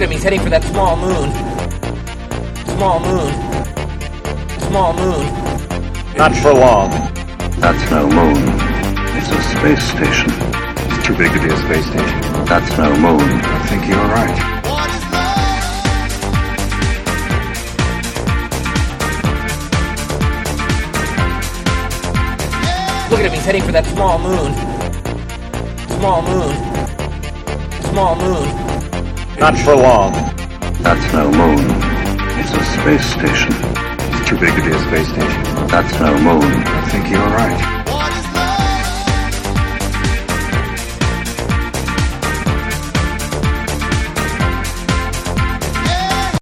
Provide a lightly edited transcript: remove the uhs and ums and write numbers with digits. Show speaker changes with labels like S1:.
S1: at him, he's heading for that small moon. Small moon. Small moon.
S2: Not for long.
S3: That's no moon. It's a space station.
S2: It's too big to be a space station.
S3: That's no moon.
S2: I think you're right.
S1: Look at him, he's heading for that small moon. Small moon. Small moon.
S2: Not for long.
S3: That's no moon. It's a space station.
S2: It's too big to be a space station.
S3: That's no moon.
S2: I think you're right.